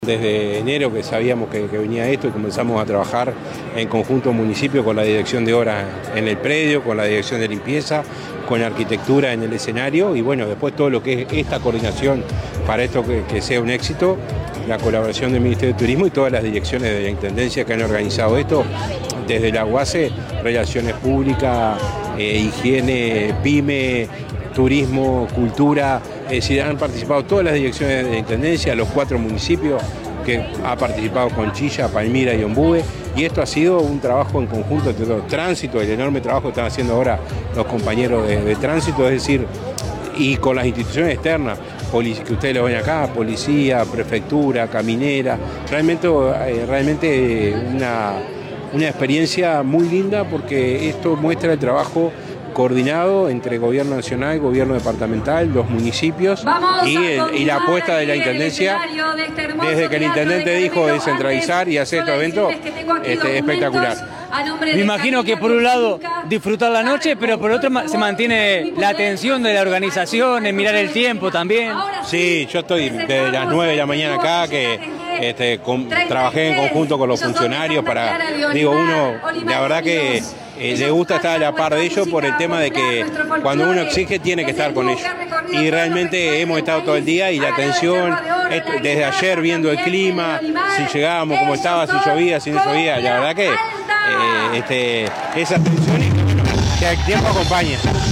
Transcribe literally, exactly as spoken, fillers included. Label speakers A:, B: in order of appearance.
A: Desde enero que sabíamos que, que venía esto y comenzamos a trabajar en conjunto municipio con la dirección de obras en el predio, con la dirección de limpieza, con arquitectura en el escenario y bueno, después todo lo que es esta coordinación para esto que, que sea un éxito, la colaboración del Ministerio de Turismo y todas las direcciones de la Intendencia que han organizado esto, desde la U A C E, Relaciones Públicas, eh, Higiene, PYME, Turismo, Cultura, es decir, han participado todas las direcciones de la Intendencia, los cuatro municipios que ha participado Conchilla, Palmira y Ombúe, y esto ha sido un trabajo en conjunto entre todos. Tránsito, el enorme trabajo que están haciendo ahora los compañeros de, de tránsito, es decir, y con las instituciones externas, que ustedes lo ven acá, policía, prefectura, caminera, realmente, realmente una, una experiencia muy linda porque esto muestra el trabajo coordinado entre gobierno nacional, gobierno departamental, los municipios y, el, y la apuesta de la Intendencia, de desde que el Intendente dijo descentralizar y hacer estos eventos, este, espectacular.
B: Me imagino que por un lado disfrutar la noche, pero por otro se mantiene la atención de la organización, en mirar el tiempo también.
A: Sí, yo estoy desde las nueve de la mañana acá, que este, con, trabajé en conjunto con los funcionarios para, digo, uno, la verdad que Eh, le gusta estar a la par de ellos por el tema de que cuando uno exige tiene que estar con ellos. Y realmente hemos estado todo el día y la atención, desde ayer viendo el clima, si llegábamos, cómo estaba, si llovía, si no llovía, la verdad que eh, este, esa atención y que el tiempo acompaña.